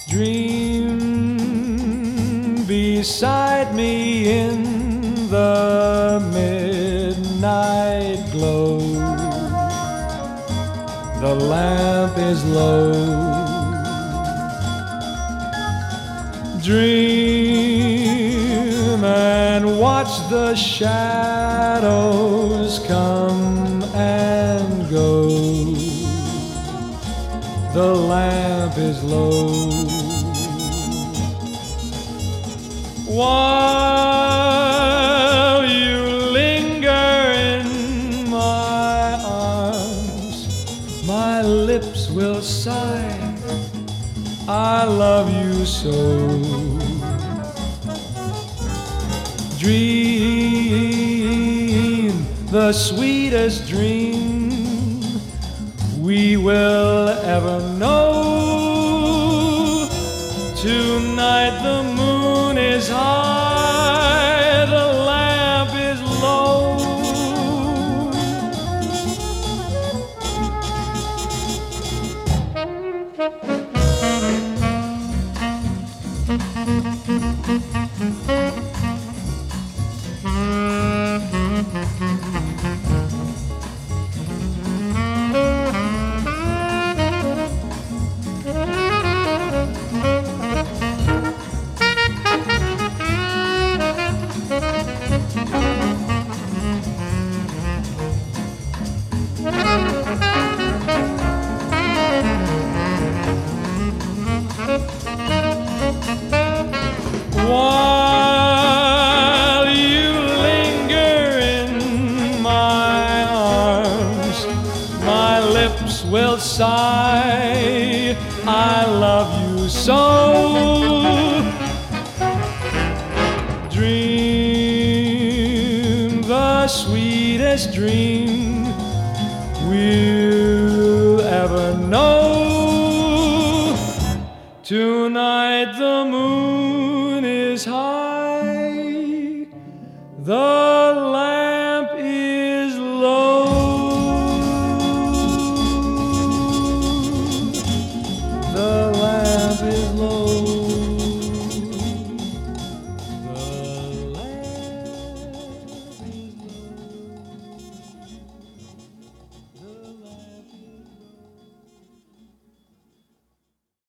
Dream beside me in the midnight glow. The lamp is low. Dream and watch the shadows come and go. The lamp is low. While you linger in my arms, my lips will sigh, I love you so. Dream the sweetest dream we will ever know. Tonight the moon is high, the lamp is low. While you linger in my arms, my lips will sigh, I love you so. Dream the sweetest dream we'll ever know. Tonight the moon is high,